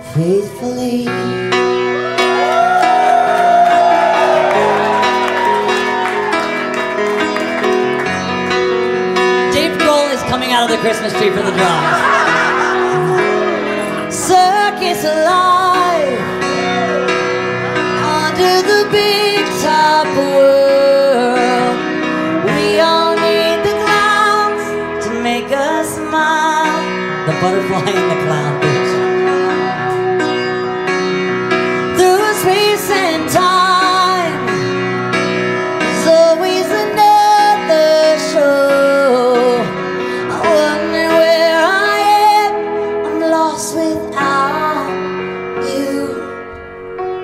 faithfully. Dave Grohl is coming out of the Christmas tree for the drums. Circus alive under the big top world. We all need the clowns to make us smile. The butterfly and the clown.